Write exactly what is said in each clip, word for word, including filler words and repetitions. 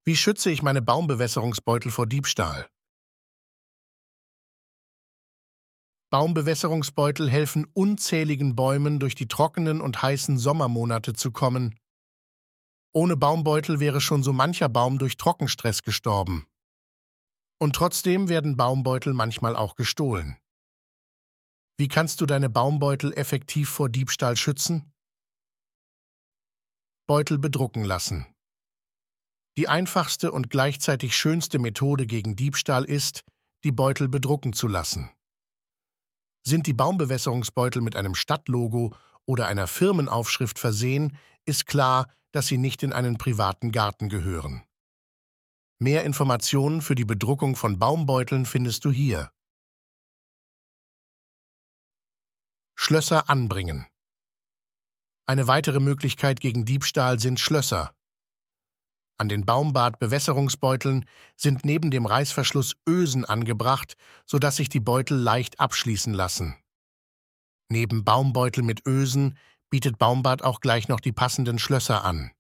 Wie schütze ich meine Baumbewässerungsbeutel vor Diebstahl? Baumbewässerungsbeutel helfen unzähligen Bäumen durch die trockenen und heißen Sommermonate zu kommen. Ohne Baumbeutel wäre schon so mancher Baum durch Trockenstress gestorben. Und trotzdem werden Baumbeutel manchmal auch gestohlen. Wie kannst du deine Baumbeutel effektiv vor Diebstahl schützen? Beutel bedrucken lassen. Die einfachste und gleichzeitig schönste Methode gegen Diebstahl ist, die Beutel bedrucken zu lassen. Sind die Baumbewässerungsbeutel mit einem Stadtlogo oder einer Firmenaufschrift versehen, ist klar, dass sie nicht in einen privaten Garten gehören. Mehr Informationen für die Bedruckung von Baumbeuteln findest du hier. Schlösser anbringen. Eine weitere Möglichkeit gegen Diebstahl sind Schlösser. An den Baumbad-Bewässerungsbeuteln sind neben dem Reißverschluss Ösen angebracht, sodass sich die Beutel leicht abschließen lassen. Neben Baumbeutel mit Ösen bietet Baumbad auch gleich noch die passenden Schlösser an.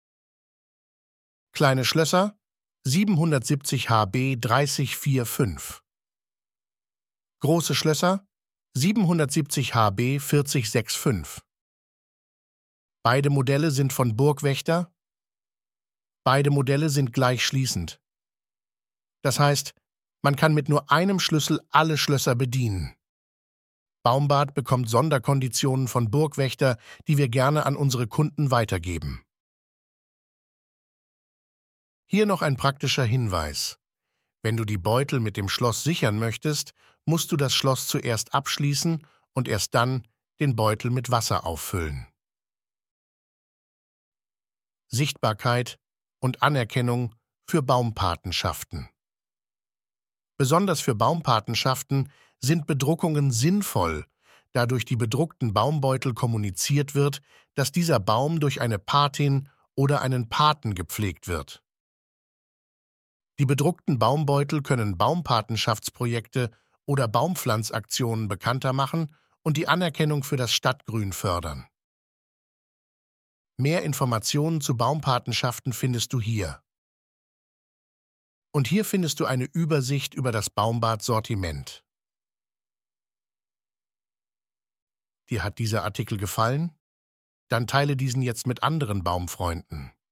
Kleine Schlösser siebenhundertsiebzig H B dreißig vier fünf. Große Schlösser siebenhundertsiebzig H B vierzig sechs fünf. Beide Modelle sind von Burgwächter. Beide Modelle sind gleich schließend. Das heißt, man kann mit nur einem Schlüssel alle Schlösser bedienen. Baumbad bekommt Sonderkonditionen von Burgwächter, die wir gerne an unsere Kunden weitergeben. Hier noch ein praktischer Hinweis. Wenn du die Beutel mit dem Schloss sichern möchtest, musst du das Schloss zuerst abschließen und erst dann den Beutel mit Wasser auffüllen. Sichtbarkeit und Anerkennung für Baumpatenschaften. Besonders für Baumpatenschaften sind Bedruckungen sinnvoll, da durch die bedruckten Baumbeutel kommuniziert wird, dass dieser Baum durch eine Patin oder einen Paten gepflegt wird. Die bedruckten Baumbeutel können Baumpatenschaftsprojekte oder Baumpflanzaktionen bekannter machen und die Anerkennung für das Stadtgrün fördern. Mehr Informationen zu Baumpatenschaften findest du hier. Und hier findest du eine Übersicht über das Baumbad-Sortiment. Dir hat dieser Artikel gefallen? Dann teile diesen jetzt mit anderen Baumfreunden.